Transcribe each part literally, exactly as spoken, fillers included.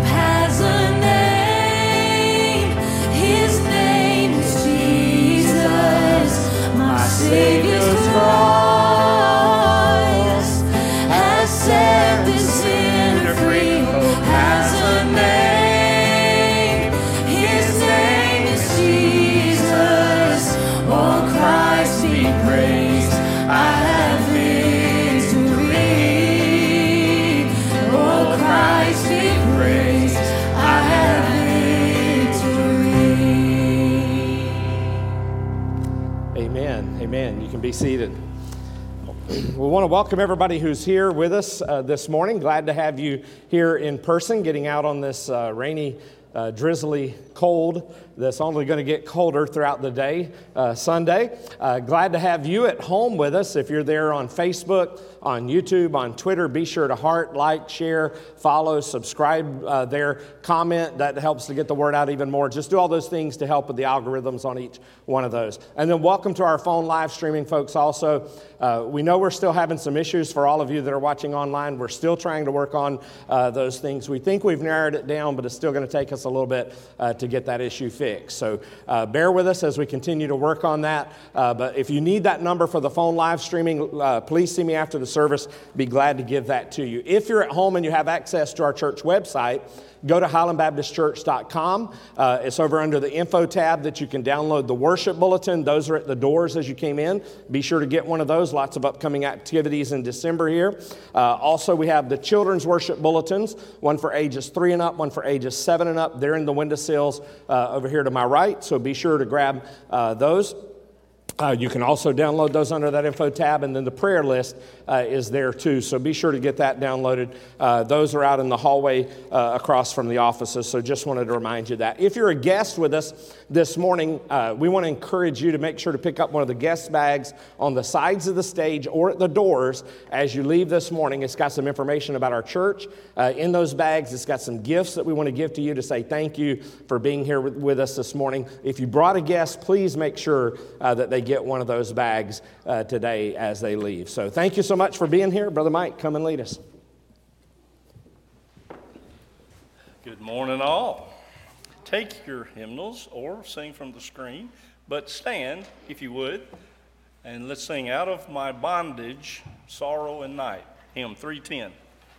has a name. His name is Jesus, my Savior's cross has set the sinner free. Hope has a name. His name is Jesus. Oh, Christ be praised. I have victory. Oh, Christ be praised. I have victory. Amen. Amen. You can be seated. We want to welcome everybody who's here with us uh, this morning. Glad to have you here in person, getting out on this uh, rainy, uh, drizzly, cold that's only going to get colder throughout the day, uh, Sunday. Uh, glad to have you at home with us. If you're there on Facebook, on YouTube, on Twitter, be sure to heart, like, share, follow, subscribe uh, there, comment. That helps to get the word out even more. Just do all those things to help with the algorithms on each one of those. And then welcome to our phone live streaming folks also. Uh, we know we're still having some issues for all of you that are watching online. We're still trying to work on uh, those things. We think we've narrowed it down, but it's still going to take us a little bit uh, to get that issue fixed. So uh, bear with us as we continue to work on that. Uh, but if you need that number for the phone live streaming, uh, please see me after the service. Be glad to give that to you. If you're at home and you have access to our church website, go to highland baptist church dot com. Uh, it's over under the info tab that you can download the worship bulletin. Those are at the doors as you came in. Be sure to get one of those. Lots of upcoming activities in December here. Uh, also, we have the children's worship bulletins, one for ages three and up, one for ages seven and up. They're in the windowsills uh, over here to my right, so be sure to grab uh, those. Uh, you can also download those under that info tab, and then the prayer list uh, is there too, so be sure to get that downloaded. Uh, those are out in the hallway uh, across from the offices, so just wanted to remind you that. If you're a guest with us this morning, uh, we want to encourage you to make sure to pick up one of the guest bags on the sides of the stage or at the doors as you leave this morning. It's got some information about our church uh, in those bags. It's got some gifts that we want to give to you to say thank you for being here with, with us this morning. If you brought a guest, please make sure uh, that they get one of those bags uh, today as they leave. So thank you so much for being here. Brother Mike, come and lead us. Good morning, all. Take your hymnals or sing from the screen, but stand, if you would, and let's sing Out of My Bondage, Sorrow and Night, hymn three ten.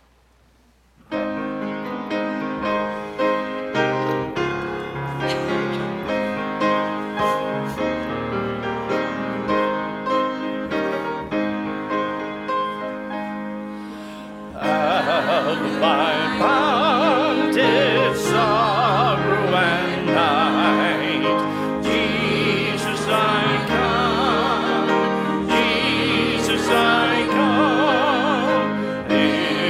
My bondage, sorrow and night, Jesus I come, Jesus I come,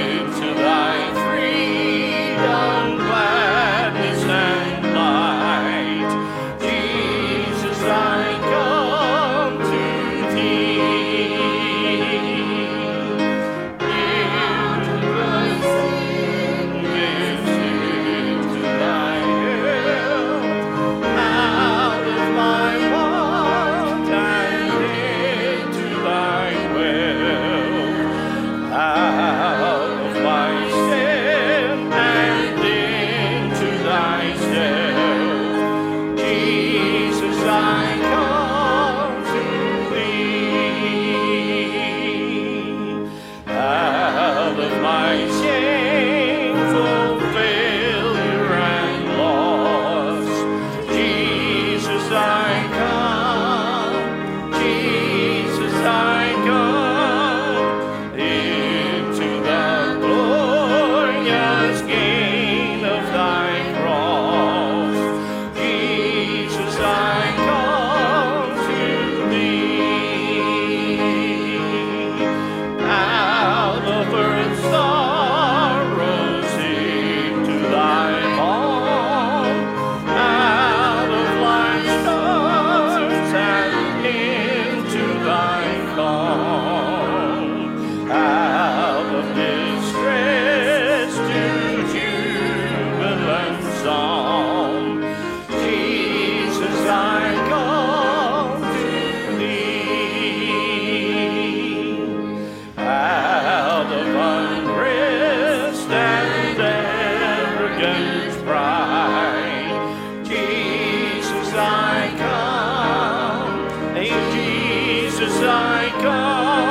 is bright. Jesus, I come. Hey, Jesus, I come.